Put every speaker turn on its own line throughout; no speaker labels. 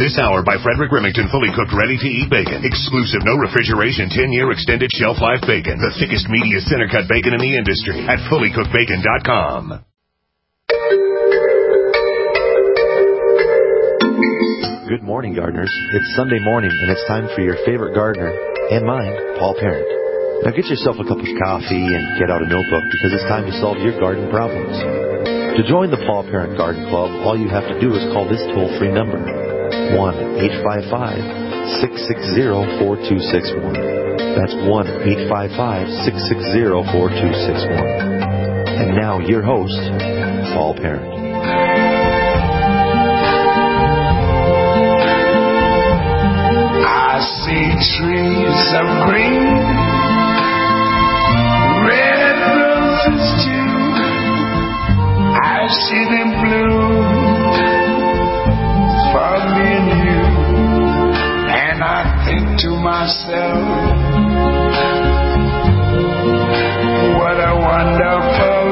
This hour by Frederick Remington, fully cooked, ready-to-eat bacon. Exclusive, no refrigeration, 10-year extended shelf life bacon. The thickest, meatiest, center-cut bacon in the industry at fullycookedbacon.com.
Good morning, gardeners. It's Sunday morning, and it's time for your favorite gardener, and mine, Paul Parent. Now get yourself a cup of coffee and get out a notebook, because it's time to solve your garden problems. To join the Paul Parent Garden Club, all you have to do is call this toll-free number, 1-855-660-4261. That's 1-855-660-4261. And now, your host, Paul Parent.
I see trees of green, red roses too. I see them bloom for me and you, and I think to myself, what a wonderful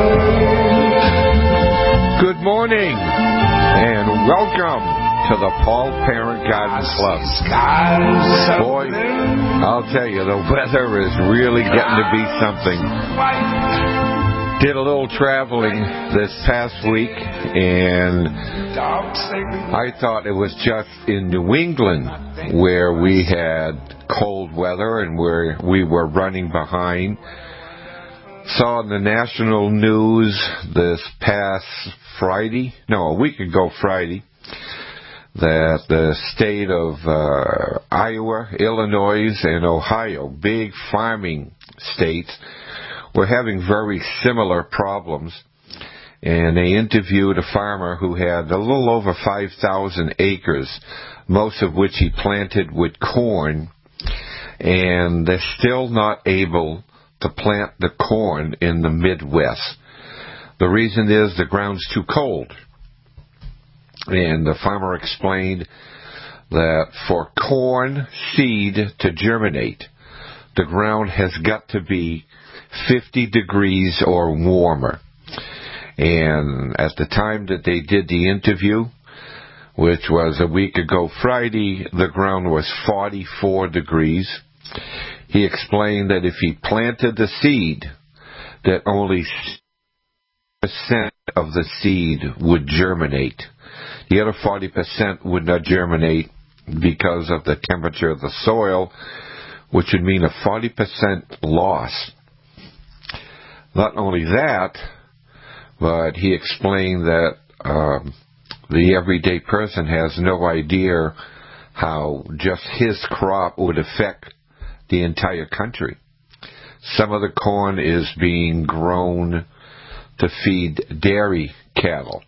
world.
Good morning and welcome to the Paul Parent Garden Club. Boy, I'll tell you, the weather is really getting to be something. Did a little traveling this past week, and I thought it was just in New England where we had cold weather and where we were running behind. Saw in the national news this past Friday, a week ago Friday, that the state of Iowa, Illinois, and Ohio, big farming states, were having very similar problems. And they interviewed a farmer who had a little over 5,000 acres, most of which he planted with corn, and they're still not able to plant the corn in the Midwest. The reason is the ground's too cold. And the farmer explained that for corn seed to germinate, the ground has got to be 50 degrees or warmer. And at the time that they did the interview, which was a week ago Friday, the ground was 44 degrees. He explained that if he planted the seed, that only 6% of the seed would germinate. The other 40% would not germinate because of the temperature of the soil, which would mean a 40% loss. Not only that, but he explained that the everyday person has no idea how just his crop would affect the entire country. Some of the corn is being grown to feed dairy cattle.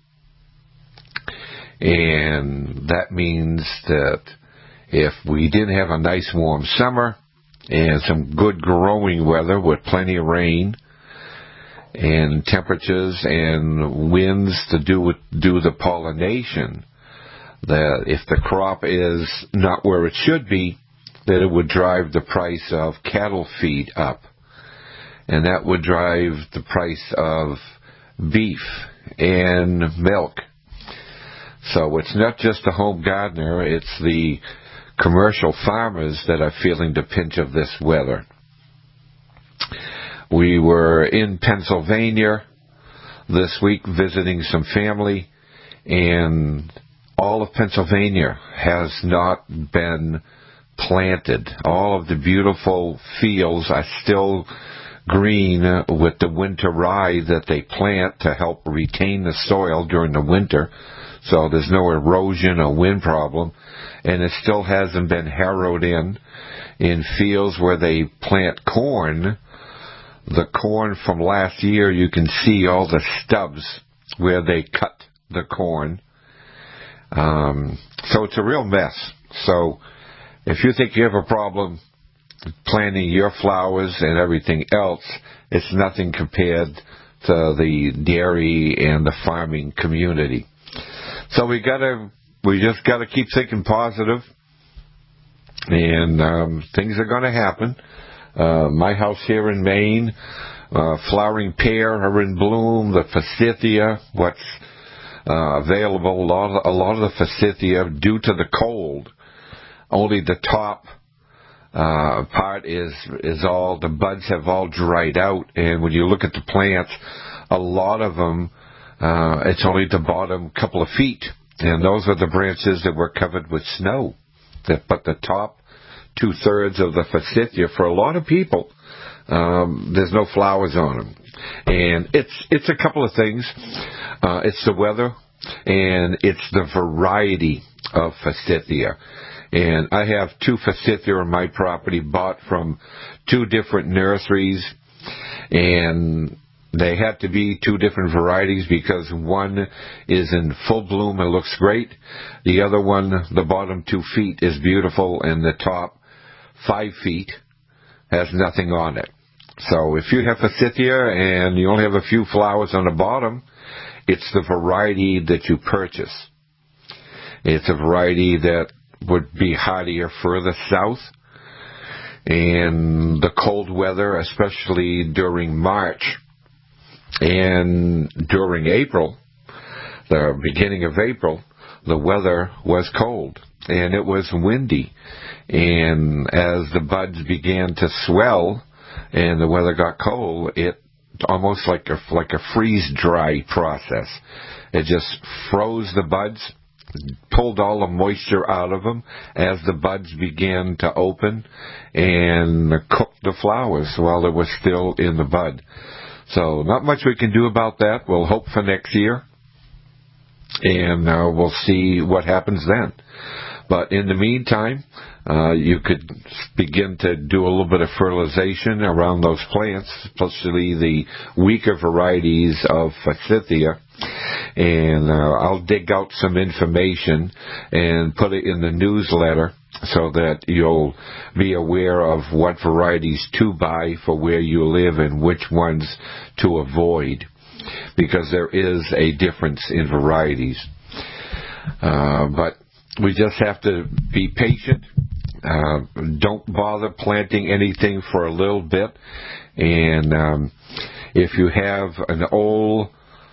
And that means that if we didn't have a nice warm summer and some good growing weather with plenty of rain and temperatures and winds to do the pollination, that if the crop is not where it should be, that it would drive the price of cattle feed up. And that would drive the price of beef and milk. So it's not just the home gardener, it's the commercial farmers that are feeling the pinch of this weather. We were in Pennsylvania this week visiting some family, and all of Pennsylvania has not been planted. All of the beautiful fields are still green with the winter rye that they plant to help retain the soil during the winter. So there's no erosion or wind problem, and it still hasn't been harrowed in fields where they plant corn. The corn from last year, you can see all the stubs where they cut the corn. So it's a real mess. So if you think you have a problem planting your flowers and everything else, it's nothing compared to the dairy and the farming community. So we just gotta keep thinking positive, and things are gonna happen. My house here in Maine, flowering pear are in bloom, the forsythia, what's available. A lot of the forsythia, due to the cold, only the top part is all, the buds have all dried out, and when you look at the plants, a lot of them, it's only the bottom couple of feet, and those are the branches that were covered with snow. But the top 2/3 of the forsythia, for a lot of people, there's no flowers on them. And it's a couple of things. It's the weather, and it's the variety of forsythia. And I have 2 forsythia on my property bought from 2 different nurseries, and they have to be 2 different varieties because one is in full bloom and looks great. The other one, the bottom 2 feet is beautiful, and the top 5 feet has nothing on it. So if you have forsythia and you only have a few flowers on the bottom, it's the variety that you purchase. It's a variety that would be hardier further south, and the cold weather, especially during March and during April, the beginning of April, the weather was cold and it was windy, and as the buds began to swell and the weather got cold, it almost like a freeze-dry process. It just froze the buds, pulled all the moisture out of them as the buds began to open, and cooked the flowers while they were still in the bud. So not much we can do about that. We'll hope for next year, and we'll see what happens then. But in the meantime, you could begin to do a little bit of fertilization around those plants, especially the weaker varieties of forsythia. And I'll dig out some information and put it in the newsletter so that you'll be aware of what varieties to buy for where you live and which ones to avoid, because there is a difference in varieties. But we just have to be patient. Don't bother planting anything for a little bit. And if you have an old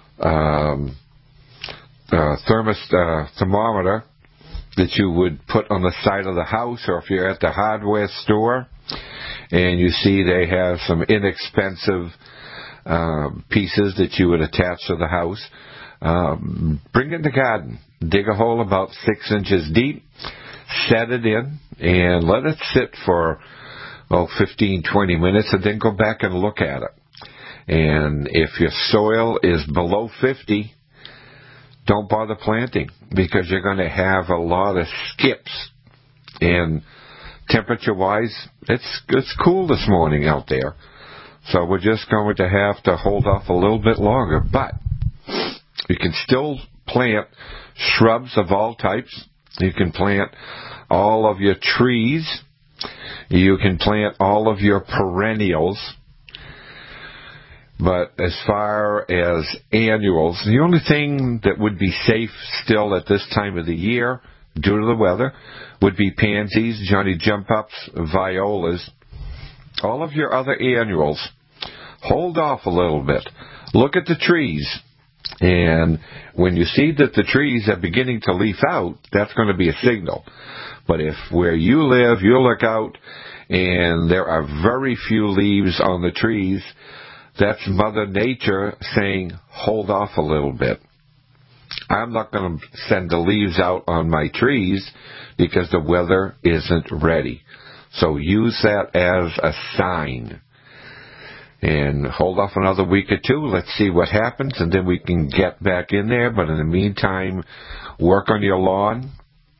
thermometer that you would put on the side of the house, or if you're at the hardware store and you see they have some inexpensive pieces that you would attach to the house, bring it in the garden. Dig a hole about 6 inches deep, set it in, and let it sit for 15, 20 minutes, and then go back and look at it. And if your soil is below 50, don't bother planting, because you're going to have a lot of skips. And temperature-wise, it's cool this morning out there. So we're just going to have to hold off a little bit longer. But you can still plant shrubs of all types. You can plant all of your trees. You can plant all of your perennials. But as far as annuals, the only thing that would be safe still at this time of the year, due to the weather, would be pansies, Johnny jump-ups, violas. All of your other annuals, hold off a little bit. Look at the trees. And when you see that the trees are beginning to leaf out, that's going to be a signal. But if where you live, you look out and there are very few leaves on the trees, that's Mother Nature saying, hold off a little bit. I'm not going to send the leaves out on my trees because the weather isn't ready. So use that as a sign. And hold off another week or two. Let's see what happens, and then we can get back in there. But in the meantime, work on your lawn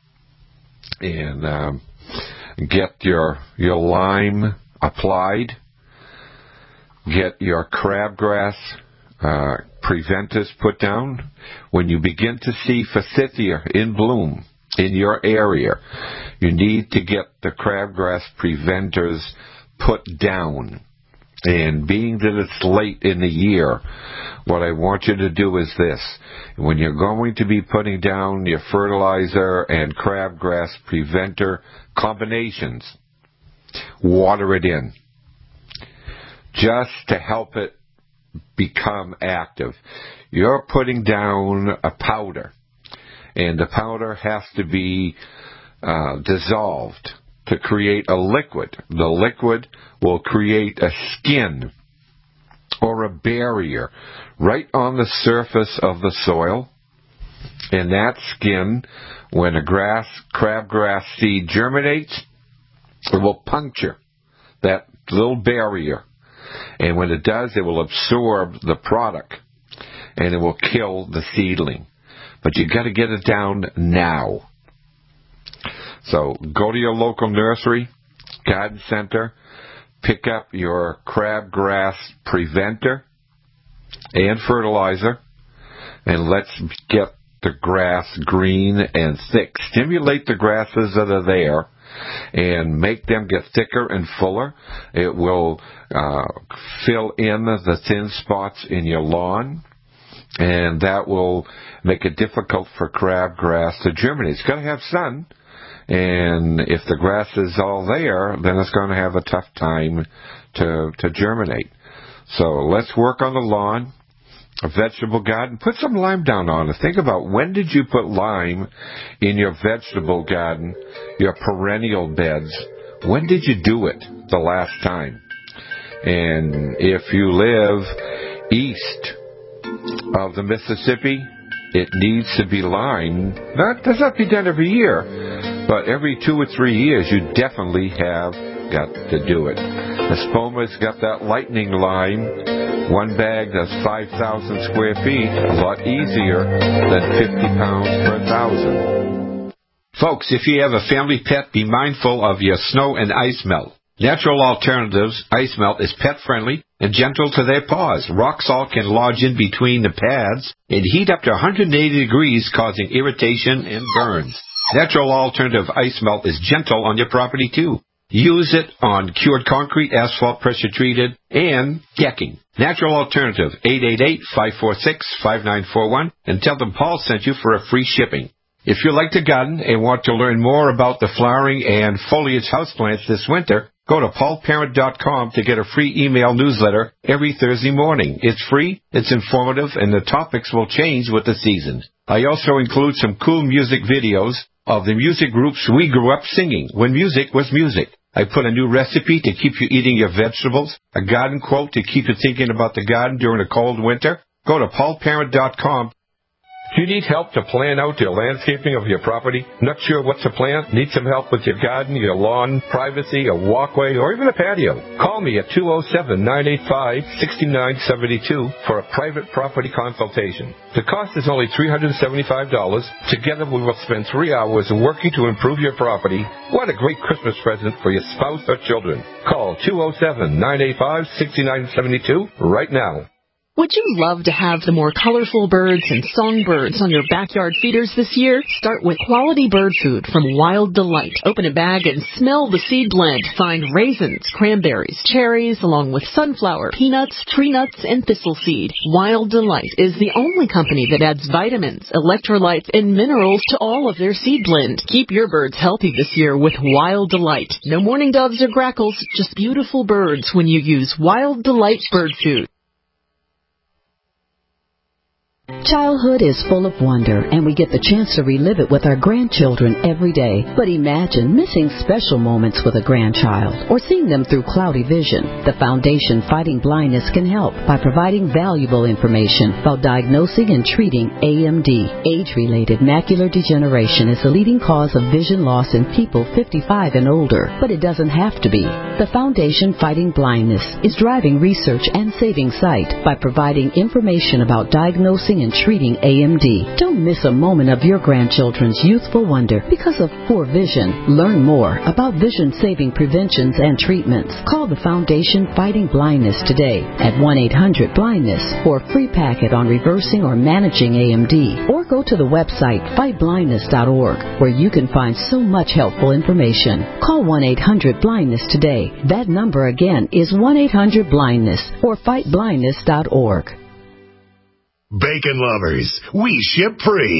and get your lime applied. Get your crabgrass preventers put down. When you begin to see forsythia in bloom in your area, you need to get the crabgrass preventers put down. And being that it's late in the year, what I want you to do is this. When you're going to be putting down your fertilizer and crabgrass preventer combinations, water it in, just to help it become active. you're putting down a powder. And the powder has to be dissolved to create a liquid. The liquid will create a skin or a barrier right on the surface of the soil. And that skin, when a crabgrass seed germinates, it will puncture that little barrier. And when it does, it will absorb the product and it will kill the seedling. But you got to get it down now. So go to your local nursery, garden center, pick up your crabgrass preventer and fertilizer, and let's get the grass green and thick. Stimulate the grasses that are there and make them get thicker and fuller. It will fill in the thin spots in your lawn, and that will make it difficult for crabgrass to germinate. It's got to have sun, and if the grass is all there, then it's going to have a tough time to germinate. So let's work on the lawn, a vegetable garden. Put some lime down on it. Think about, when did you put lime in your vegetable garden, your perennial beds? When did you do it the last time? And if you live east of the Mississippi, it needs to be limed. Does not be done every year, but every 2 or 3 years you definitely have got to do it. Espoma's got that lightning lime. One bag does 5,000 square feet, a lot easier than 50 pounds per 1,000.
Folks, if you have a family pet, be mindful of your snow and ice melt. Natural Alternatives ice melt is pet-friendly and gentle to their paws. Rock salt can lodge in between the pads and heat up to 180 degrees, causing irritation and burns. Natural Alternative ice melt is gentle on your property, too. Use it on cured concrete, asphalt, pressure-treated, and decking. Natural Alternative, 888-546-5941, and tell them Paul sent you for a free shipping. If you like to garden and want to learn more about the flowering and foliage houseplants this winter, go to paulparent.com to get a free email newsletter every Thursday morning. It's free, it's informative, and the topics will change with the seasons. I also include some cool music videos of the music groups we grew up singing when music was music. I put a new recipe to keep you eating your vegetables, a garden quote to keep you thinking about the garden during a cold winter. Go to paulparent.com. Do you need help to plan out your landscaping of your property? Not sure what to plant? Need some help with your garden, your lawn, privacy, a walkway, or even a patio? Call me at 207-985-6972 for a private property consultation. The cost is only $375. Together we will spend 3 hours working to improve your property. What a great Christmas present for your spouse or children. Call 207-985-6972 right now.
Would you love to have the more colorful birds and songbirds on your backyard feeders this year? Start with quality bird food from Wild Delight. Open a bag and smell the seed blend. Find raisins, cranberries, cherries, along with sunflower, peanuts, tree nuts, and thistle seed. Wild Delight is the only company that adds vitamins, electrolytes, and minerals to all of their seed blend. Keep your birds healthy this year with Wild Delight. No mourning doves or grackles, just beautiful birds when you use Wild Delight bird food.
Childhood is full of wonder, and we get the chance to relive it with our grandchildren every day. But imagine missing special moments with a grandchild or seeing them through cloudy vision. The Foundation Fighting Blindness can help by providing valuable information about diagnosing and treating AMD. Age-related macular degeneration is the leading cause of vision loss in people 55 and older, but it doesn't have to be. The Foundation Fighting Blindness is driving research and saving sight by providing information about diagnosing and treating AMD. Don't miss a moment of your grandchildren's youthful wonder because of poor vision. Learn more about vision-saving preventions and treatments. Call the Foundation Fighting Blindness today at 1-800-BLINDNESS for a free packet on reversing or managing AMD. Or go to the website fightblindness.org where you can find so much helpful information. Call 1-800-BLINDNESS today. That number again is 1-800-BLINDNESS or fightblindness.org.
Bacon lovers, we ship free.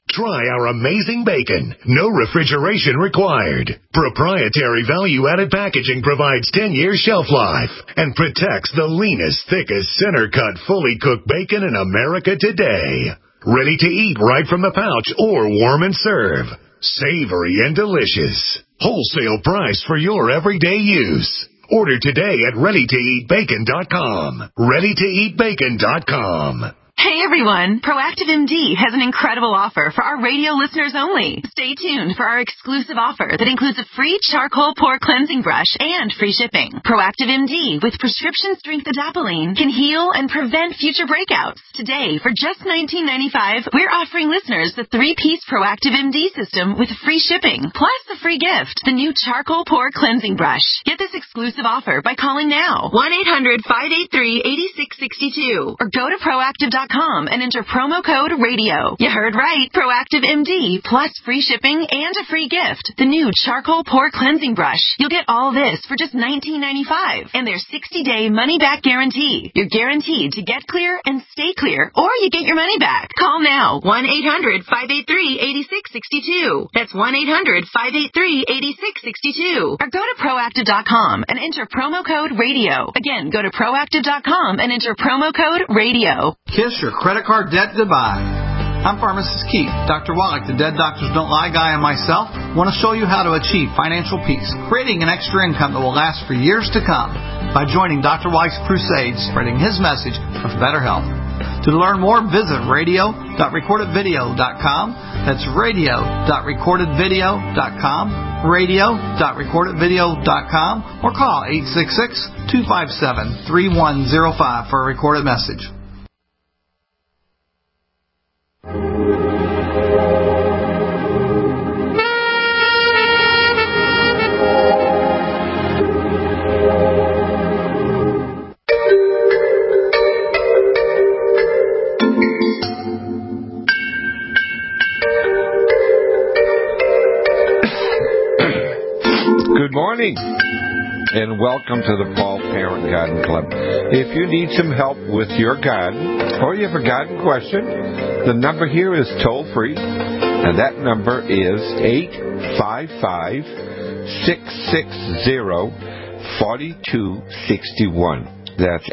Try our amazing bacon. No refrigeration required. Proprietary value-added packaging provides 10-year shelf life and protects the leanest, thickest, center-cut, fully cooked bacon in America today. Ready to eat right from the pouch or warm and serve. Savory and delicious. Wholesale price for your everyday use. Order today at ReadyToEatBacon.com. ReadyToEatBacon.com.
Hey everyone, Proactive MD has an incredible offer for our radio listeners only. Stay tuned for our exclusive offer that includes a free charcoal pore cleansing brush and free shipping. Proactive MD with prescription strength adapalene can heal and prevent future breakouts. Today, for just $19.95, we're offering listeners the 3-piece Proactive MD system with free shipping, plus the free gift, the new charcoal pore cleansing brush. Get this exclusive offer by calling now, 1-800-583-8662, or go to Proactive.com and enter promo code RADIO. You heard right. Proactive MD plus free shipping and a free gift. The new charcoal pore cleansing brush. You'll get all this for just $19.95 and their 60-day money-back guarantee. You're guaranteed to get clear and stay clear, or you get your money back. Call now. 1-800-583-8662. That's 1-800-583-8662. Or go to Proactive.com and enter promo code RADIO. Again, go to Proactive.com and enter promo code RADIO.
Kiss your credit card debt goodbye. I'm Pharmacist Keith. Dr. Wallach, the Dead Doctors Don't Lie guy, and myself want to show you how to achieve financial peace, creating an extra income that will last for years to come by joining Dr. Wallach's crusade, spreading his message of better health. To learn more, visit radio.recordedvideo.com. That's radio.recordedvideo.com, radio.recordedvideo.com, or call 866-257-3105 for a recorded message.
Good morning, and welcome to the Paul Parent Garden Club. If you need some help with your garden, or you have a garden question, the number here is toll-free, and that number is 855-660-4261. That's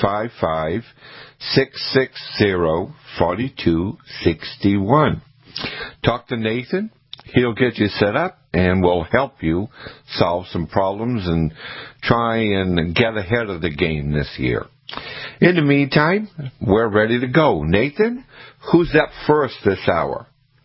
855-660-4261. Talk to Nathan. He'll get you set up and will help you solve some problems and try and get ahead of the game this year. In the meantime, we're ready to go. Nathan, who's up first this hour?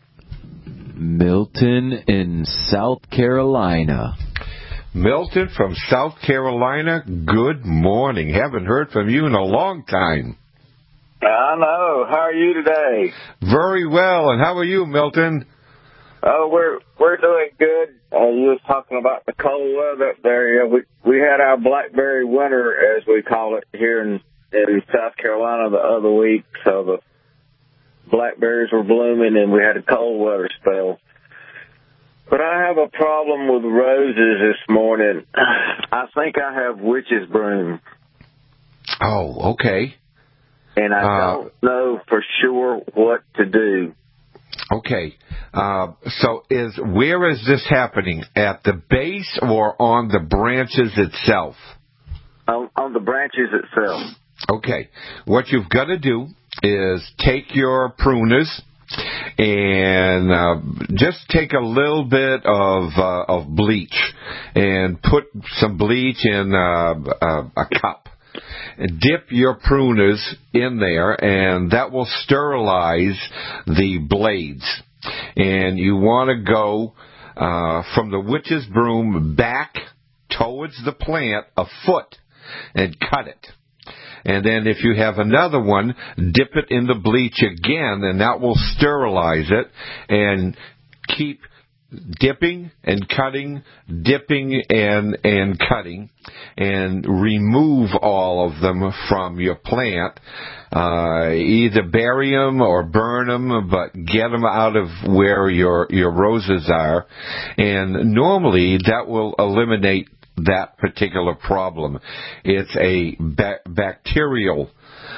Milton in South Carolina.
Milton from South Carolina, good morning. Haven't heard from you in a long time.
I know. How are you today?
Very well. And how are you, Milton?
Oh, we're doing good. You was talking about the cold weather up there. Yeah, we had our blackberry winter, as we call it, here in South Carolina the other week. So the blackberries were blooming, and we had a cold weather spell. But I have a problem with roses this morning. I think I have witch's broom.
Oh, okay.
And I don't know for sure what to do.
Okay, so where is this happening? At the base or on the branches itself?
On the branches itself.
Okay, what you've got to do is take your pruners and just take a little bit of bleach and put some bleach in a cup. Dip your pruners in there, and that will sterilize the blades. And you want to go from the witch's broom back towards the plant a foot and cut it. And then if you have another one, dip it in the bleach again, and that will sterilize it. And keep dipping and cutting, dipping and cutting, and remove all of them from your plant. Either bury them or burn them, but get them out of where your roses are. And normally that will eliminate that particular problem. It's a bacterial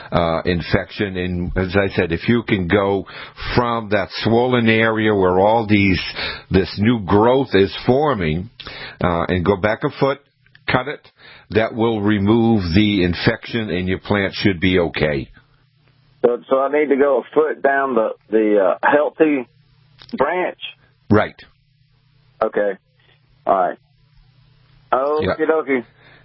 infection. And as I said, if you can go from that swollen area where all this new growth is forming, and go back a foot, cut it, that will remove the infection, and your plant should be okay.
So I need to go a foot down the healthy branch?
Right.
Okay. All right. Okie dokie.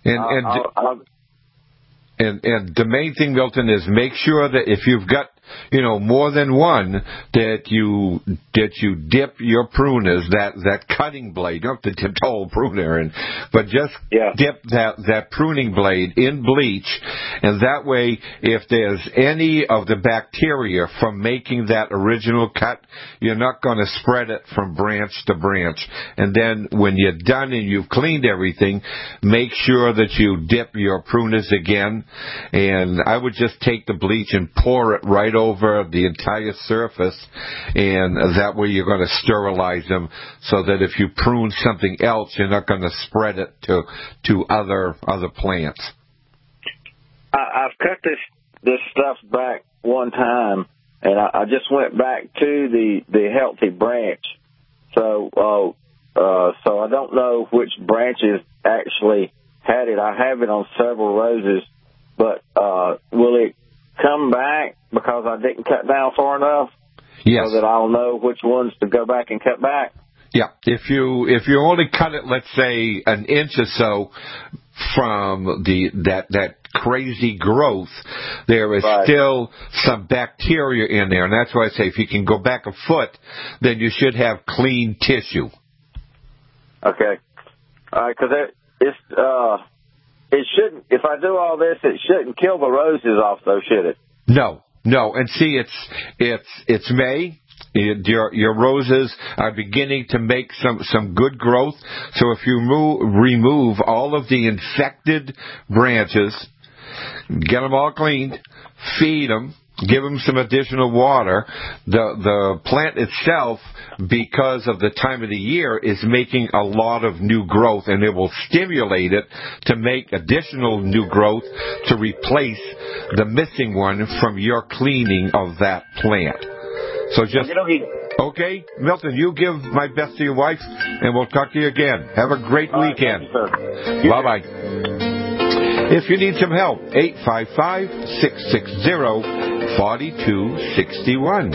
And the main thing, Milton, is make sure that if you've got, more than one, that you dip your pruners, that cutting blade. You don't have to dip the whole pruner in, but just dip that pruning blade in bleach, and that way, if there's any of the bacteria from making that original cut, you're not going to spread it from branch to branch. And then when you're done and you've cleaned everything, make sure that you dip your pruners again, and I would just take the bleach and pour it right over the entire surface, and that way you're going to sterilize them so that if you prune something else, you're not going to spread it to other plants.
I've cut this stuff back one time, and I just went back to the healthy branch. So I don't know which branches actually had it. I have it on several roses, but will it come back because I didn't cut down far enough?
Yes.
So that I'll know which ones to go back and cut back?
Yeah. If you only cut it, let's say, an inch or so from that crazy growth, there is still some bacteria in there. And that's why I say if you can go back a foot, then you should have clean tissue.
Okay. All right, because it shouldn't, if I do all this, it shouldn't kill the roses off, though, should it?
No. And see, it's May. Your roses are beginning to make some good growth. So if you remove all of the infected branches, get them all cleaned, feed them, give them some additional water. The plant itself, because of the time of the year, is making a lot of new growth, and it will stimulate it to make additional new growth to replace the missing one from your cleaning of that plant. So just, okay, Milton, you give my best to your wife, and we'll talk to you again. Have a great weekend. Bye-bye. If you need some help, 855-660-4261.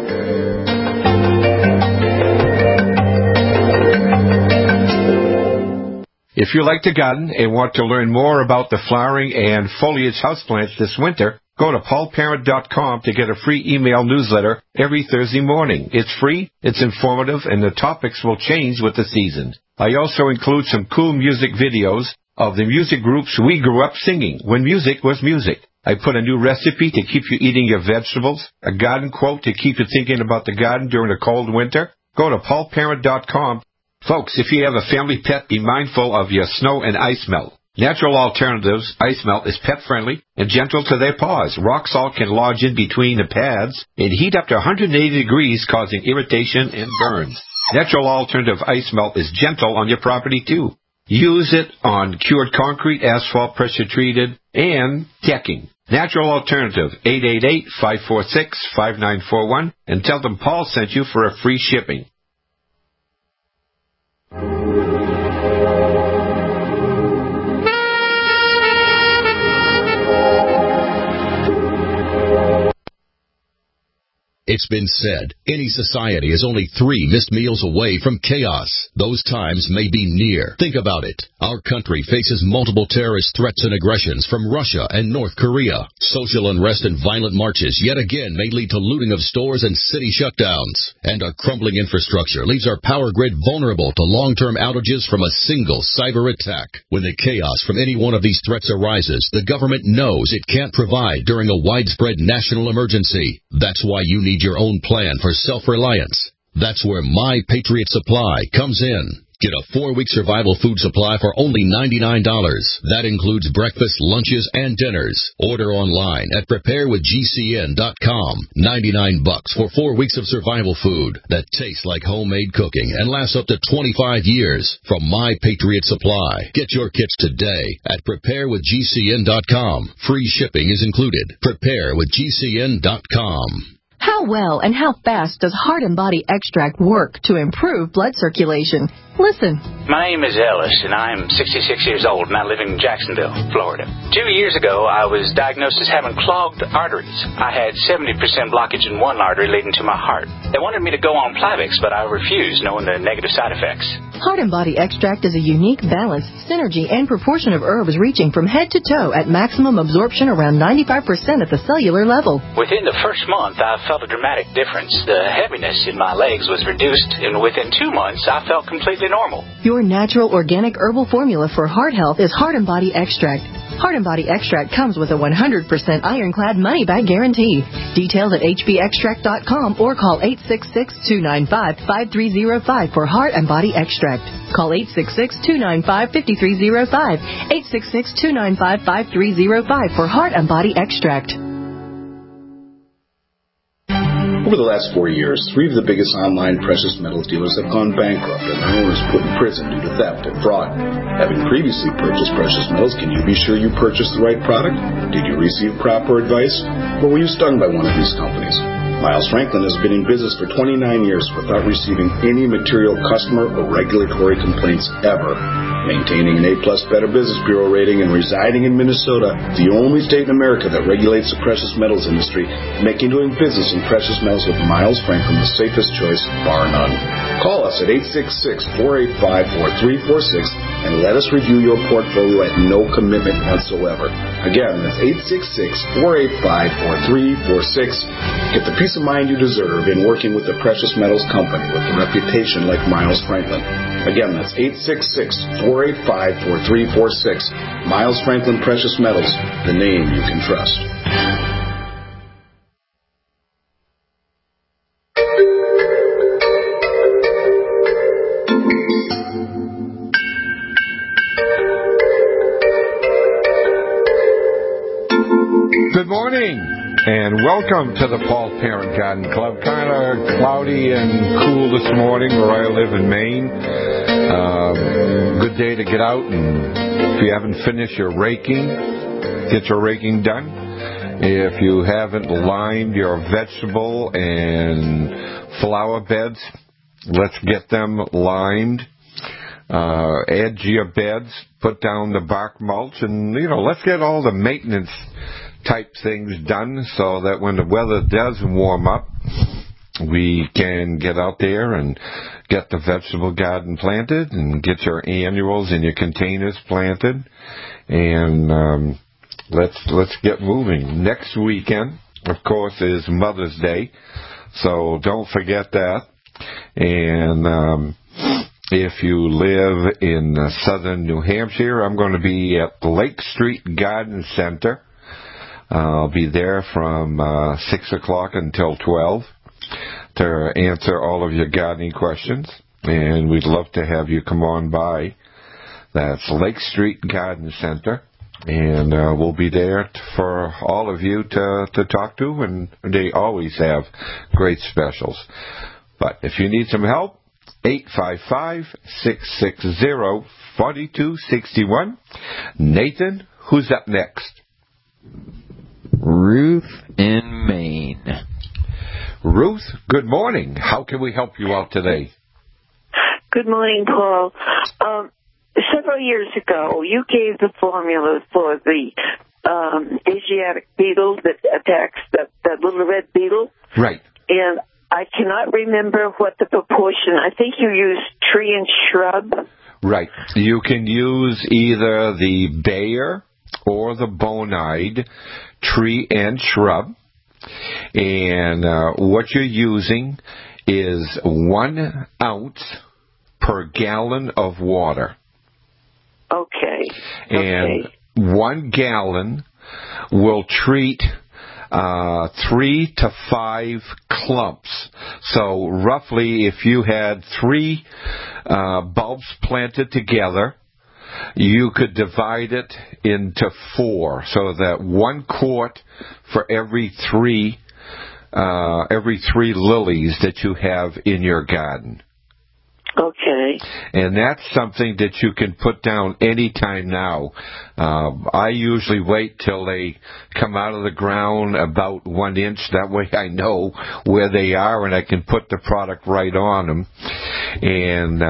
If you like to garden and want to learn more about the flowering and foliage houseplants this winter, go to paulparent.com to get a free email newsletter every Thursday morning. It's free, it's informative, and the topics will change with the season. I also include some cool music videos of the music groups we grew up singing when music was music. I put a new recipe to keep you eating your vegetables, a garden quote to keep you thinking about the garden during a cold winter. Go to paulparent.com. Folks, if you have a family pet, be mindful of your snow and ice melt. Natural Alternatives Ice Melt is pet-friendly and gentle to their paws. Rock salt can lodge in between the pads and heat up to 180 degrees, causing irritation and burns. Natural Alternative Ice Melt is gentle on your property, too. Use it on cured concrete, asphalt, pressure-treated, and decking. Natural Alternative, 888-546-5941, and tell them Paul sent you for a free shipping.
It's been said, any society is only 3 missed meals away from chaos. Those times may be near. Think about it. Our country faces multiple terrorist threats and aggressions from Russia and North Korea. Social unrest and violent marches yet again may lead to looting of stores and city shutdowns. And our crumbling infrastructure leaves our power grid vulnerable to long-term outages from a single cyber attack. When the chaos from any one of these threats arises, the government knows it can't provide during a widespread national emergency. That's why you need your own plan for self-reliance. That's where My Patriot Supply comes in. Get a 4-week survival food supply for only $99. That includes breakfast, lunches, and dinners. Order online at preparewithgcn.com. $99 for 4 weeks of survival food that tastes like homemade cooking and lasts up to 25 years from My Patriot Supply. Get your kits today at preparewithgcn.com. Free shipping is included. preparewithgcn.com.
How well and how fast does Heart and Body Extract work to improve blood circulation? Listen.
My name is Ellis, and I'm 66 years old, and I live in Jacksonville, Florida. 2 years ago, I was diagnosed as having clogged arteries. I had 70% blockage in one artery leading to my heart. They wanted me to go on Plavix, but I refused, knowing the negative side effects.
Heart and Body Extract is a unique balance, synergy, and proportion of herbs reaching from head to toe at maximum absorption around 95% at the cellular level.
Within the first month, I felt a dramatic difference. The heaviness in my legs was reduced, and within 2 months, I felt completely normal.
Your natural organic herbal formula for heart health is Heart and Body Extract. Heart and Body Extract comes with a 100% ironclad money-back guarantee. Details at hbextract.com or call 866-295-5305 for Heart and Body Extract. Call 866-295-5305. 866-295-5305 for Heart and Body Extract.
Over the last 4 years, 3 of the biggest online precious metals dealers have gone bankrupt and their owners put in prison due to theft and fraud. Having previously purchased precious metals, can you be sure you purchased the right product? Did you receive proper advice? Or were you stung by one of these companies? Miles Franklin has been in business for 29 years without receiving any material customer or regulatory complaints ever. Maintaining an A-plus Better Business Bureau rating and residing in Minnesota, the only state in America that regulates the precious metals industry, making doing business in precious metals with Miles Franklin the safest choice, bar none. Call us at 866-485-4346 and let us review your portfolio at no commitment whatsoever. Again, that's 866-485-4346. Get the peace of mind you deserve in working with a precious metals company with a reputation like Miles Franklin. Again, that's 866-485-4346. Miles Franklin Precious Metals, the name you can trust.
Good morning, and welcome to the Paul Parent Garden Club. Kind of cloudy and cool this morning where I live in Maine. Good day to get out, and if you haven't finished your raking, get your raking done. If you haven't lined your vegetable and flower beds, let's get them limed. Add to your beds, put down the bark mulch, and, let's get all the maintenance type things done so that when the weather does warm up, we can get out there and get the vegetable garden planted and get your annuals and your containers planted. And let's get moving. Next weekend, of course, is Mother's Day, so don't forget that. And if you live in southern New Hampshire, I'm going to be at the Lake Street Garden Center. I'll be there from 6 o'clock until 12 to answer all of your gardening questions, and we'd love to have you come on by. That's Lake Street Garden Center, and we'll be there for all of you to talk to, and they always have great specials. But if you need some help, 855-660-4261. Nathan, who's up next?
Ruth in Maine.
Ruth, good morning. How can we help you out today?
Good morning, Paul. Several years ago, you gave the formula for the Asiatic beetle that attacks that little red beetle.
Right.
And I cannot remember what the proportion. I think you used tree and shrub.
Right. You can use either the Bayer or the Bonide tree and shrub. And what you're using is 1 ounce per gallon of water.
Okay.
And 1 gallon will treat 3 to 5 clumps. So roughly, if you had 3 bulbs planted together, you could divide it into 4, so that 1 quart for every 3 lilies that you have in your garden.
Okay.
And that's something that you can put down any time now. I usually wait till they come out of the ground about 1 inch. That way I know where they are and I can put the product right on them. And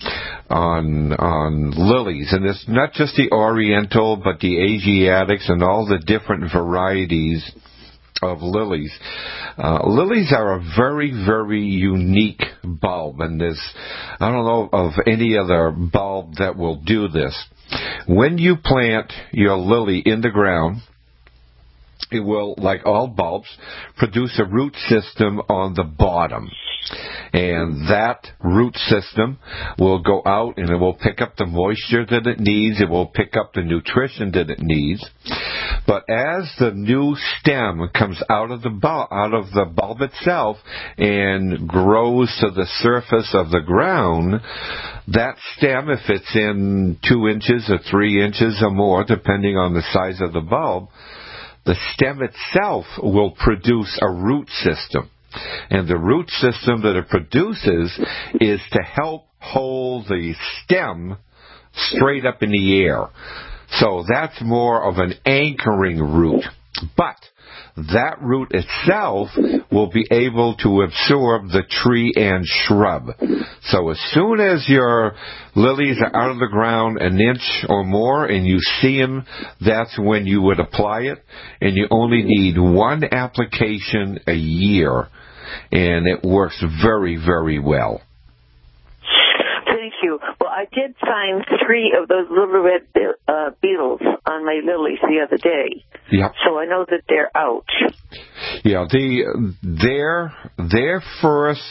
on lilies. And it's not just the Oriental, but the Asiatics and all the different varieties of lilies. Lilies are a very, very unique bulb, and I don't know of any other bulb that will do this. When you plant your lily in the ground, it will, like all bulbs, produce a root system on the bottom. And that root system will go out and it will pick up the moisture that it needs. It will pick up the nutrition that it needs. But as the new stem comes out of the bulb itself and grows to the surface of the ground, that stem, if it's in 2 inches or 3 inches or more, depending on the size of the bulb, the stem itself will produce a root system. And the root system that it produces is to help hold the stem straight up in the air. So that's more of an anchoring root. But that root itself will be able to absorb the tree and shrub. So as soon as your lilies are out of the ground 1 inch or more and you see them, that's when you would apply it. And you only need 1 application a year. And it works very, very well.
Thank you. Well, I did find 3 of those little red beetles on my lilies the other day.
Yep.
So I know that they're out.
Yeah, their first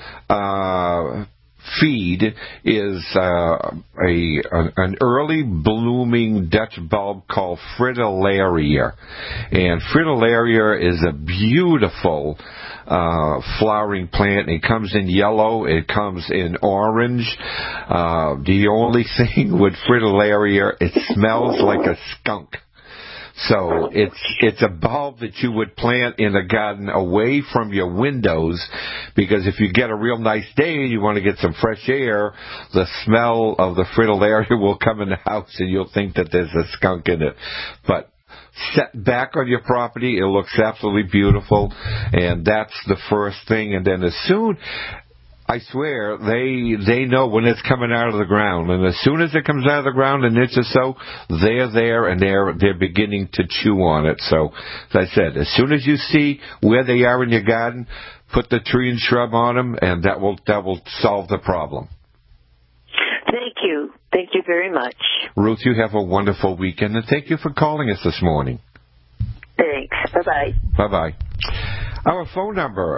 feed is an early blooming Dutch bulb called Fritillaria. And Fritillaria is a beautiful flowering plant. It comes in yellow. It comes in orange. The only thing with Fritillaria, it smells like a skunk. So it's a bulb that you would plant in a garden away from your windows, because if you get a real nice day and you want to get some fresh air, the smell of the Fritillaria will come in the house and you'll think that there's a skunk in it. But set back on your property, it looks absolutely beautiful, and that's the first thing. And then as soon, I swear, they know when it's coming out of the ground, and as soon as it comes out of the ground 1 inch or so, they're there and they're beginning to chew on it. So, as I said, as soon as you see where they are in your garden, put the tree and shrub on them, and that will solve the problem.
Thank you. Thank you very much.
Ruth, you have a wonderful weekend, and thank you for calling us this morning.
Thanks. Bye-bye.
Bye-bye. Our phone number,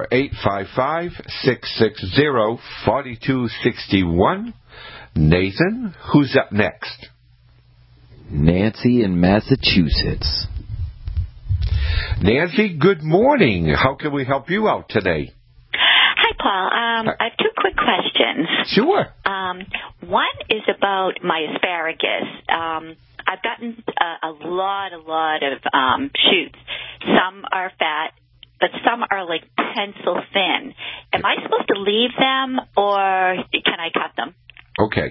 855-660-4261. Nathan, who's up next?
Nancy in Massachusetts.
Nancy, good morning. How can we help you out today?
Hi, Paul. I have 2 quick questions.
Sure.
One is about my asparagus. I've gotten a lot of shoots. Some are fat, but some are like pencil thin. Am I supposed to leave them, or can I cut them?
Okay.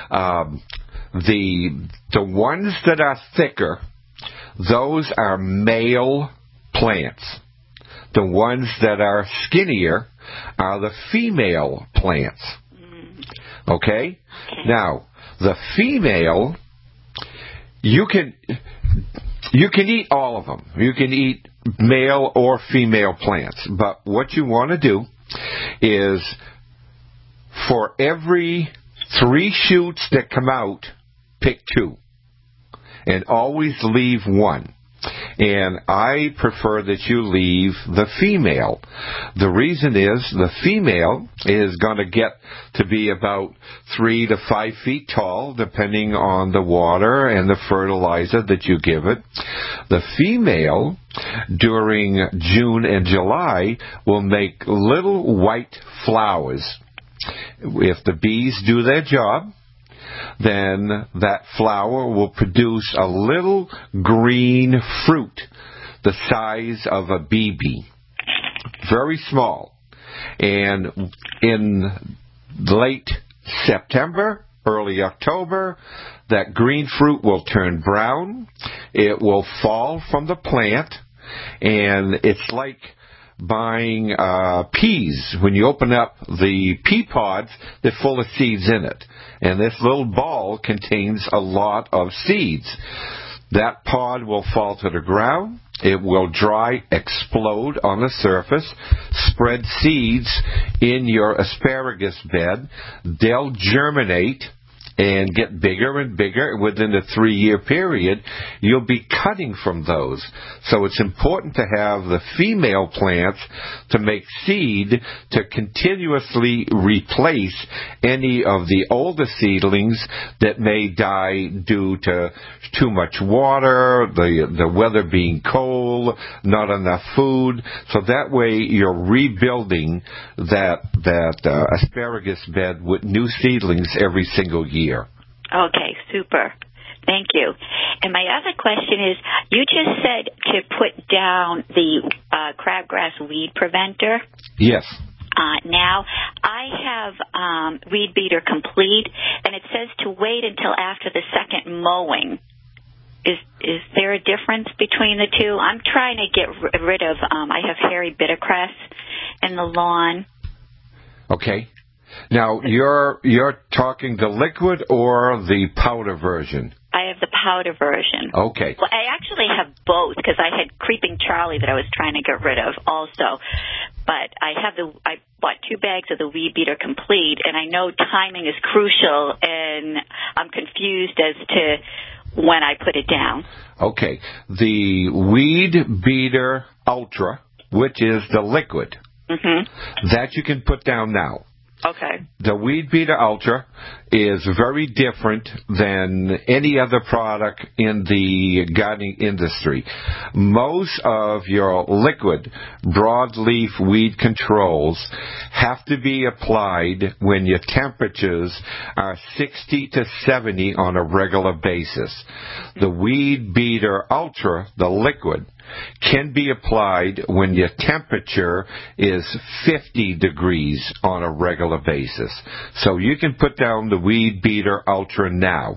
The ones that are thicker, those are male plants. The ones that are skinnier are the female plants. Okay? Now, the female, you can eat all of them. You can eat male or female plants. But what you want to do is, for every 3 shoots that come out, pick 2. And always leave 1. And I prefer that you leave the female. The reason is the female is going to get to be about 3 to 5 feet tall, depending on the water and the fertilizer that you give it. The female, during June and July, will make little white flowers.
If the bees do their job, then that flower will produce a little green fruit the size of a BB. Very small. And in late September, early October, that green fruit will turn brown. It will fall from the plant, and it's like buying peas. When you open up the pea pods, they're full of seeds in it. And this little ball contains a lot of seeds. That pod will fall to the ground. It will dry, explode on the surface, spread seeds in your asparagus bed. They'll germinate and get bigger and bigger. Within a 3-year period, you'll be cutting from those. So it's important to have the female plants to make seed to continuously replace any of the older seedlings that may die due to too much water, the weather being cold, not enough food. So that way you're rebuilding that asparagus bed with new seedlings every single year.
Okay, super. Thank you. And my other question is, you just said to put down the crabgrass weed preventer.
Yes.
Now, I have Weed Beater Complete, and it says to wait until after the second mowing. Is there a difference between the two? I'm trying to get rid of, I have hairy bittercress in the lawn.
Okay. Now, you're talking the liquid or the powder version?
I have the powder version.
Okay.
Well, I actually have both because I had Creeping Charlie that I was trying to get rid of also. But I bought 2 bags of the Weed Beater Complete, and I know timing is crucial, and I'm confused as to when I put it down.
Okay. The Weed Beater Ultra, which is the liquid, that you can put down now.
Okay.
The Weed Beater Ultra is very different than any other product in the gardening industry. Most of your liquid broadleaf weed controls have to be applied when your temperatures are 60 to 70 on a regular basis. The Weed Beater Ultra, the liquid, can be applied when your temperature is 50 degrees on a regular basis. So you can put down the Weed Beater Ultra now.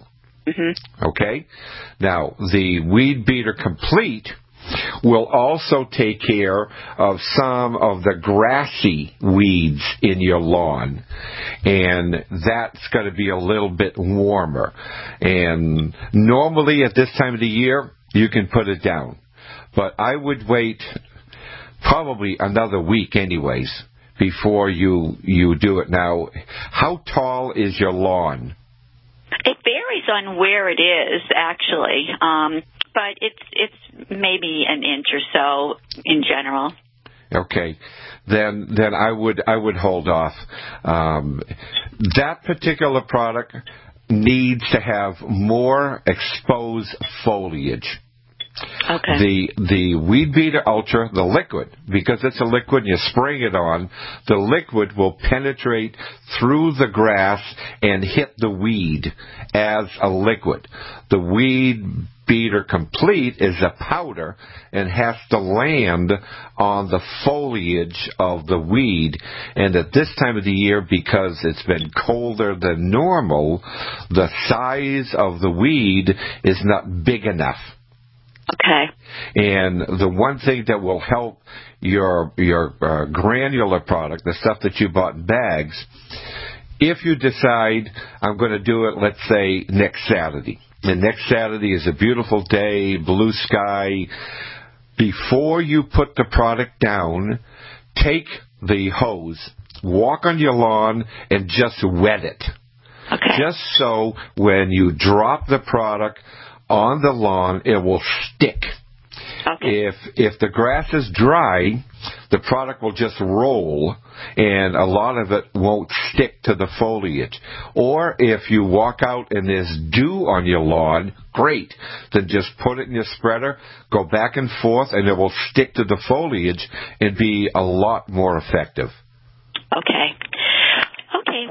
Okay? Now, the Weed Beater Complete will also take care of some of the grassy weeds in your lawn. And that's got to be a little bit warmer. And normally at this time of the year, you can put it down. But I would wait probably another week anyways before you do it. Now, how tall is your lawn?
It varies on where it is, actually, but it's maybe an inch or so in general.
Okay, then I would hold off. That particular product needs to have more exposed foliage.
Okay.
The Weed Beater Ultra, the liquid, because it's a liquid and you spray it on, the liquid will penetrate through the grass and hit the weed as a liquid. The Weed Beater Complete is a powder and has to land on the foliage of the weed. And at this time of the year, because it's been colder than normal, the size of the weed is not big enough.
Okay.
And the one thing that will help your granular product, the stuff that you bought in bags, if you decide I'm going to do it, let's say, next Saturday. And next Saturday is a beautiful day, blue sky. Before you put the product down, take the hose, walk on your lawn, and just wet it.
Okay.
Just so when you drop the product on the lawn, it will stick.
Okay.
If the grass is dry, the product will just roll, and a lot of it won't stick to the foliage. Or if you walk out and there's dew on your lawn, great. Then just put it in your spreader, go back and forth, and it will stick to the foliage and be a lot more effective.
Okay. Okay,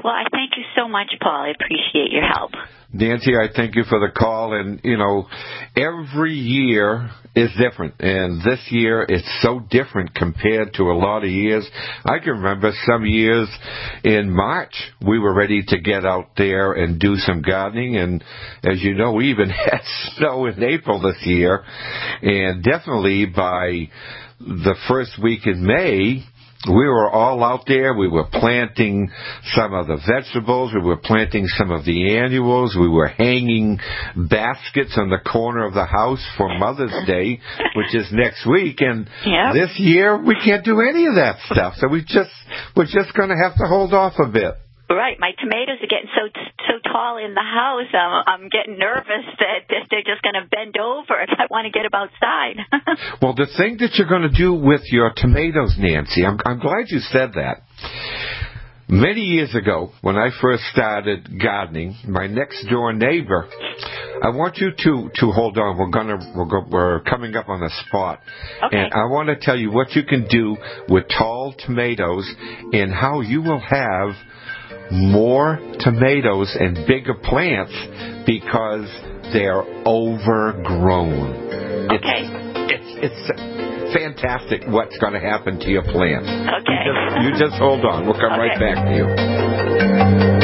Well, I thank you so much, Paul. I appreciate your help.
Nancy, I thank you for the call. And, every year is different. And this year it's so different compared to a lot of years. I can remember some years in March we were ready to get out there and do some gardening. And as you know, we even had snow in April this year. And definitely by the first week in May, we were all out there. We were planting some of the vegetables. We were planting some of the annuals. We were hanging baskets on the corner of the house for Mother's Day, which is next week. And this year, we can't do any of that stuff. So we're just going to have to hold off a bit.
Right. My tomatoes are getting so tall in the house. I'm getting nervous that they're just going to bend over if I want to get them outside.
Well, the thing that you're going to do with your tomatoes, Nancy, I'm glad you said that. Many years ago, when I first started gardening, my next door neighbor, I want you to hold on. We're coming up on the spot,
okay.
And I want to tell you what you can do with tall tomatoes and how you will have more tomatoes and bigger plants because they're overgrown.
Okay.
It's fantastic what's going to happen to your plants.
Okay.
You just hold on. We'll come right back to you.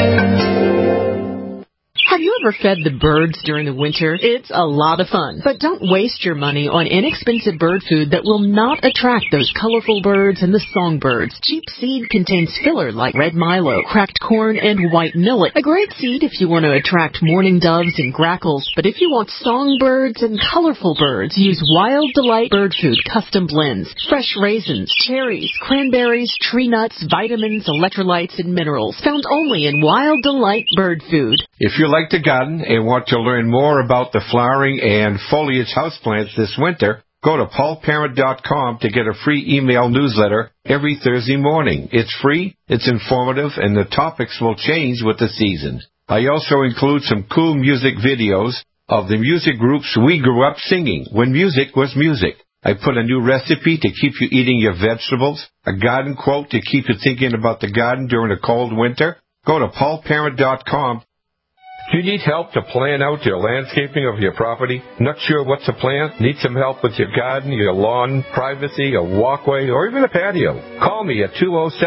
Have you ever fed the birds during the winter? It's a lot of fun. But don't waste your money on inexpensive bird food that will not attract those colorful birds and the songbirds. Cheap seed contains filler like red milo, cracked corn, and white millet. A great seed if you want to attract mourning doves and grackles. But if you want songbirds and colorful birds, use Wild Delight Bird Food Custom Blends. Fresh raisins, cherries, cranberries, tree nuts, vitamins, electrolytes, and minerals. Found only in Wild Delight Bird Food.
If you like to garden and want to learn more about the flowering and foliage houseplants this winter, go to paulparent.com to get a free email newsletter every Thursday morning. It's free, it's informative, and the topics will change with the seasons. I also include some cool music videos of the music groups we grew up singing when music was music. I put a new recipe to keep you eating your vegetables, a garden quote to keep you thinking about the garden during a cold winter. Go to paulparent.com. Do you need help to plan out your landscaping of your property? Not sure what to plant? Need some help with your garden, your lawn, privacy, a walkway, or even a patio? Call me at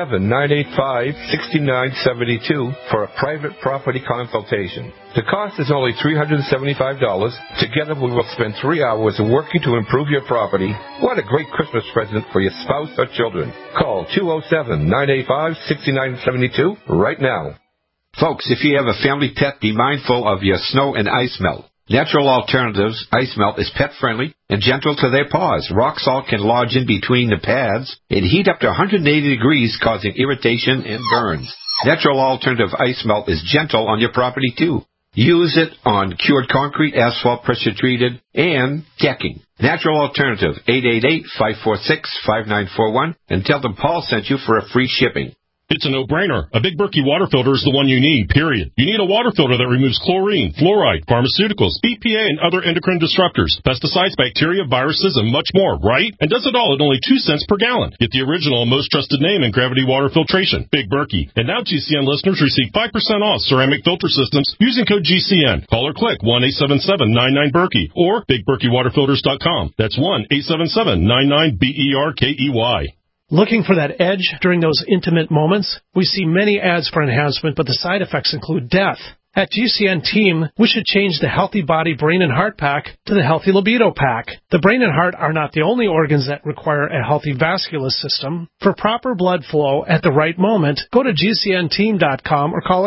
207-985-6972 for a private property consultation. The cost is only $375. Together we will spend 3 hours working to improve your property. What a great Christmas present for your spouse or children. Call 207-985-6972 right now. Folks, if you have a family pet, be mindful of your snow and ice melt. Natural Alternatives Ice Melt is pet-friendly and gentle to their paws. Rock salt can lodge in between the pads and heat up to 180 degrees, causing irritation and burns. Natural Alternative Ice Melt is gentle on your property, too. Use it on cured concrete, asphalt, pressure-treated, and decking. Natural Alternative, 888-546-5941, and tell them Paul sent you for a free shipping.
It's a no-brainer. A Big Berkey water filter is the one you need, period. You need a water filter that removes chlorine, fluoride, pharmaceuticals, BPA, and other endocrine disruptors, pesticides, bacteria, viruses, and much more, right? And does it all at only 2 cents per gallon. Get the original and most trusted name in gravity water filtration, Big Berkey. And now GCN listeners receive 5% off ceramic filter systems using code GCN. Call or click 1-877-99-BERKEY or BigBerkeyWaterFilters.com. That's 1-877-99-BERKEY.
Looking for that edge during those intimate moments? We see many ads for enhancement, but the side effects include death. At GCN Team, we should change the Healthy Body, Brain, and Heart Pack to the Healthy Libido Pack. The brain and heart are not the only organs that require a healthy vascular system. For proper blood flow at the right moment, go to GCNteam.com or call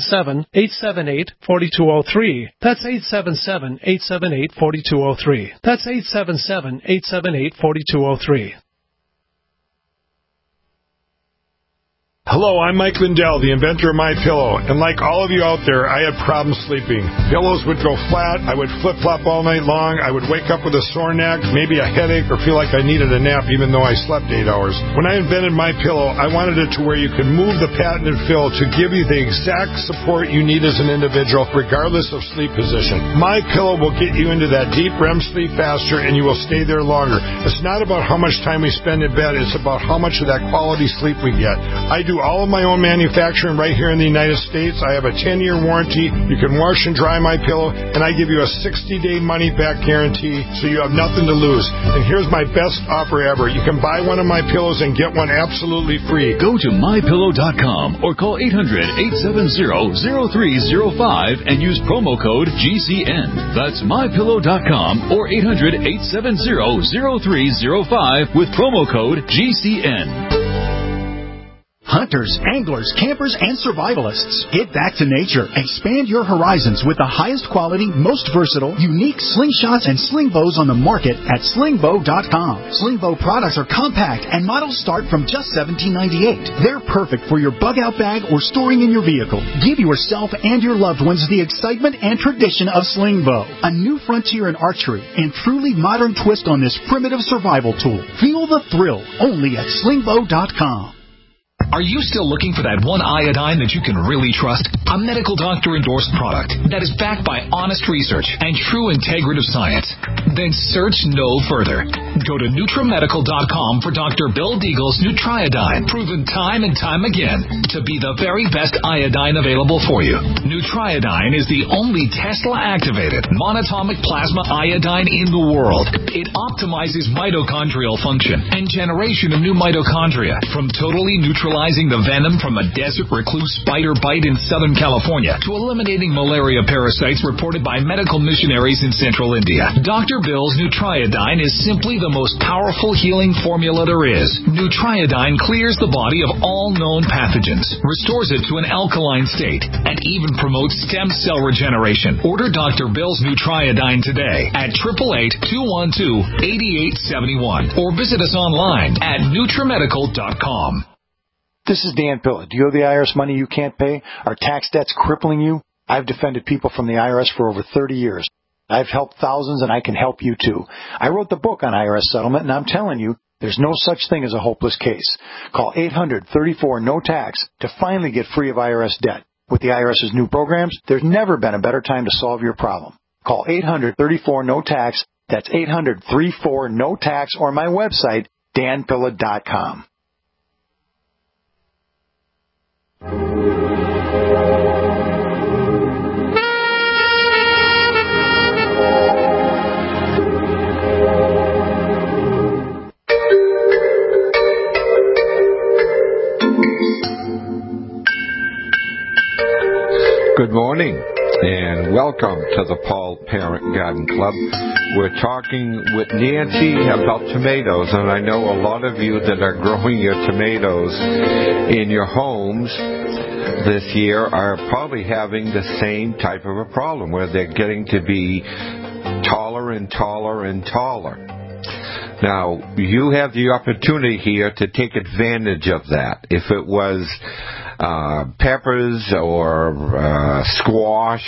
877-878-4203. That's 877-878-4203. That's 877-878-4203.
Hello, I'm Mike Lindell, the inventor of MyPillow, and like all of you out there, I had problems sleeping. Pillows would go flat, I would flip-flop all night long, I would wake up with a sore neck, maybe a headache, or feel like I needed a nap even though I slept 8 hours. When I invented MyPillow, I wanted it to where you could move the patented fill to give you the exact support you need as an individual, regardless of sleep position. MyPillow will get you into that deep REM sleep faster, and you will stay there longer. It's not about how much time we spend in bed, it's about how much of that quality sleep we get. I do do all of my own manufacturing right here in the United States. I have a 10-year warranty. You can wash and dry my pillow, and I give you a 60-day money-back guarantee, so you have nothing to lose. And here's my best offer ever. You can buy one of my pillows and get one absolutely free.
Go to mypillow.com or call 800-870-0305 and use promo code GCN. That's mypillow.com or 800-870-0305 with promo code GCN.
Hunters, anglers, campers, and survivalists. Get back to nature. Expand your horizons with the highest quality, most versatile, unique slingshots and sling bows on the market at slingbow.com. Slingbow products are compact and models start from just $17.98. They're perfect for your bug-out bag or storing in your vehicle. Give yourself and your loved ones the excitement and tradition of Slingbow, a new frontier in archery and truly modern twist on this primitive survival tool. Feel the thrill only at slingbow.com.
Are you still looking for that one iodine that you can really trust? A medical doctor-endorsed product that is backed by honest research and true integrative science? Then search no further. Go to NutriMedical.com for Dr. Bill Deagle's Nutriodine, proven time and time again to be the very best iodine available for you. Nutriodine is the only Tesla-activated monatomic plasma iodine in the world. It optimizes mitochondrial function and generation of new mitochondria from totally neutralizing the venom from a desert recluse spider bite in Southern California to eliminating malaria parasites reported by medical missionaries in Central India. Dr. Bill's Nutriodine is simply the most powerful healing formula there is. Nutriodine clears the body of all known pathogens, restores it to an alkaline state, and even promotes stem cell regeneration. Order Dr. Bill's Nutriodine today at 888-212-8871 or visit us online at NutriMedical.com.
This is Dan Pilla. Do you owe the IRS money you can't pay? Are tax debts crippling you? I've defended people from the IRS for over 30 years. I've helped thousands, and I can help you too. I wrote the book on IRS settlement, and I'm telling you, there's no such thing as a hopeless case. Call 800-34-NO-TAX to finally get free of IRS debt. With the IRS's new programs, there's never been a better time to solve your problem. Call 800-34-NO-TAX. That's 800-34-NO-TAX or my website, danpilla.com.
Good morning, and welcome to the Paul Parent Garden Club. We're talking with Nancy about tomatoes, and I know a lot of you that are growing your tomatoes in your homes this year are probably having the same type of a problem, where they're getting to be taller and taller and taller. Now, you have the opportunity here to take advantage of that. If it was peppers or squash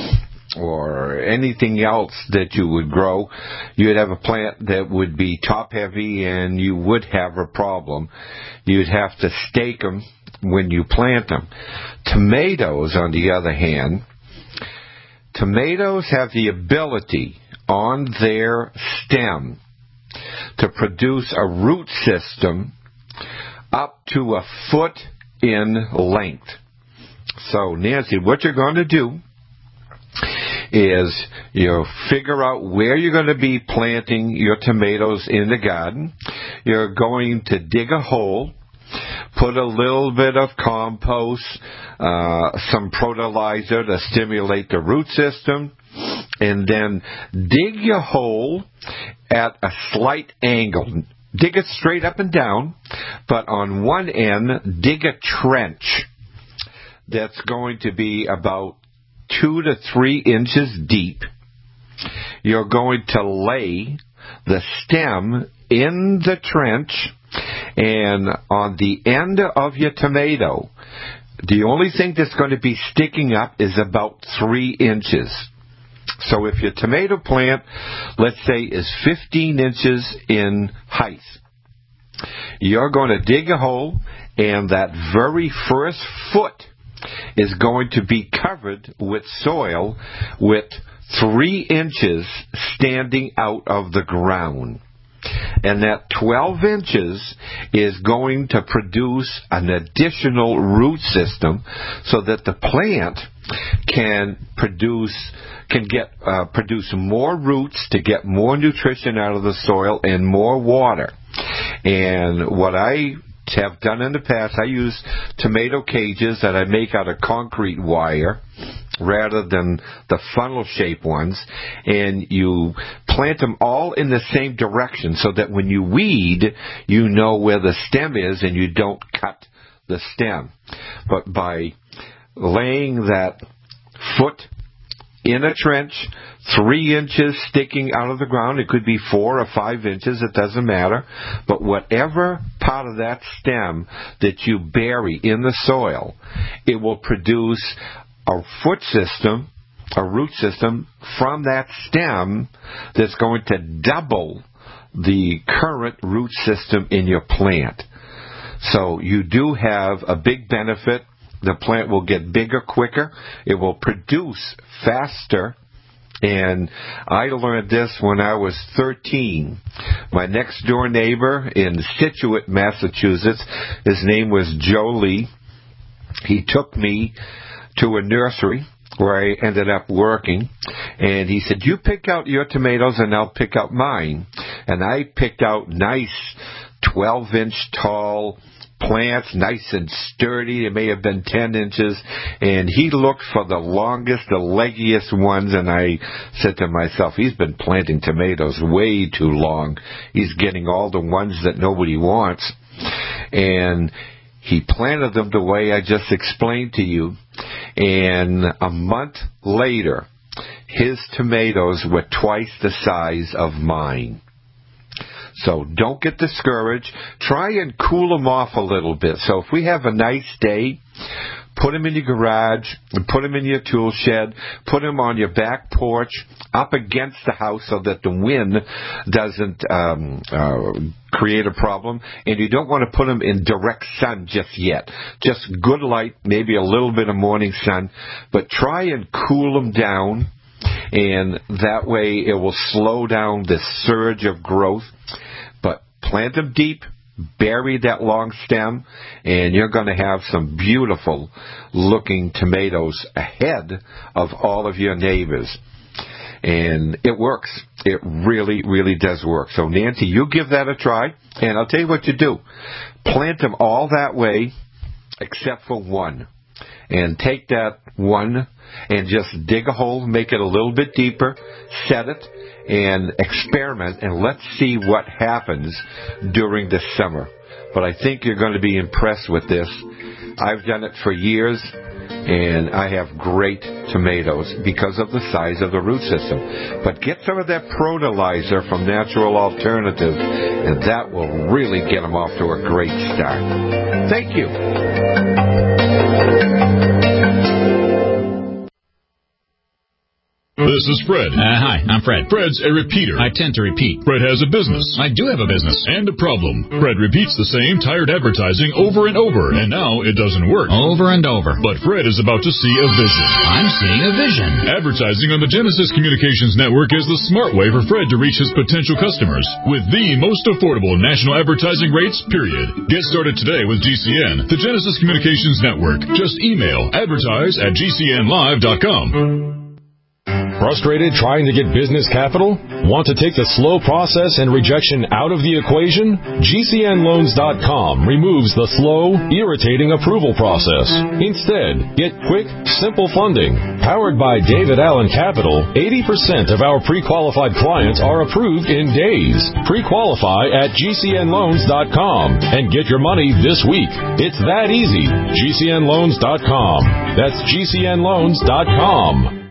or anything else that you would grow, you'd have a plant that would be top heavy and you would have a problem. You'd have to stake them when you plant them. Tomatoes, on the other hand, tomatoes have the ability on their stem to produce a root system up to a foot in length. So, Nancy, what you're going to do is figure out where you're going to be planting your tomatoes in the garden. You're going to dig a hole, put a little bit of compost, some fertilizer to stimulate the root system, and then dig your hole at a slight angle. Dig it straight up and down, but on one end, dig a trench that's going to be about 2 to 3 inches deep. You're going to lay the stem in the trench, and on the end of your tomato, the only thing that's going to be sticking up is about 3 inches. So if your tomato plant, let's say, is 15 inches in height, you're going to dig a hole, and that very first foot is going to be covered with soil with 3 inches standing out of the ground. And that 12 inches is going to produce an additional root system so that the plant can produce more roots to get more nutrition out of the soil and more water. And what I have done in the past, I use tomato cages that I make out of concrete wire rather than the funnel-shaped ones, and you plant them all in the same direction so that when you weed, you know where the stem is and you don't cut the stem. But by laying that foot in a trench, 3 inches sticking out of the ground, it could be 4 or 5 inches, it doesn't matter, but whatever part of that stem that you bury in the soil, it will produce a root system from that stem that's going to double the current root system in your plant. So you do have a big benefit. The plant will get bigger quicker. It will produce faster. And I learned this when I was 13. My next door neighbor in Scituate, Massachusetts, his name was Joe Lee. He took me to a nursery where I ended up working, and he said, "You pick out your tomatoes and I'll pick out mine." And I picked out nice 12-inch tall plants, nice and sturdy. It may have been 10 inches. And he looked for the longest, the leggiest ones. And I said to myself, he's been planting tomatoes way too long. He's getting all the ones that nobody wants. And he planted them the way I just explained to you. And a month later, his tomatoes were twice the size of mine. So don't get discouraged. Try and cool them off a little bit. So if we have a nice day, put them in your garage, put them in your tool shed, put them on your back porch, up against the house so that the wind doesn't create a problem. And you don't want to put them in direct sun just yet. Just good light, maybe a little bit of morning sun, but try and cool them down. And that way it will slow down the surge of growth. But plant them deep, bury that long stem, and you're going to have some beautiful looking tomatoes ahead of all of your neighbors. And it works. It really, really does work. So Nancy, you give that a try, and I'll tell you what you do. Plant them all that way except for one. And take that one and just dig a hole, make it a little bit deeper, set it, and experiment, and let's see what happens during the summer. But I think you're going to be impressed with this. I've done it for years, and I have great tomatoes because of the size of the root system. But get some of that Pronalizer from Natural Alternative, and that will really get them off to a great start. Thank you.
This is Fred.
Hi, I'm Fred.
Fred's a repeater.
I tend to repeat.
Fred has a business.
I do have a business.
And a problem. Fred repeats the same tired advertising over and over, and now it doesn't work.
Over and over.
But Fred is about to see a vision.
I'm seeing a vision.
Advertising on the Genesis Communications Network is the smart way for Fred to reach his potential customers with the most affordable national advertising rates, period. Get started today with GCN, the Genesis Communications Network. Just email advertise@gcnlive.com.
Frustrated trying to get business capital? Want to take the slow process and rejection out of the equation? GCNloans.com removes the slow, irritating approval process. Instead, get quick, simple funding. Powered by David Allen Capital, 80% of our pre-qualified clients are approved in days. Pre-qualify at GCNloans.com and get your money this week. It's that easy. GCNloans.com. That's GCNloans.com.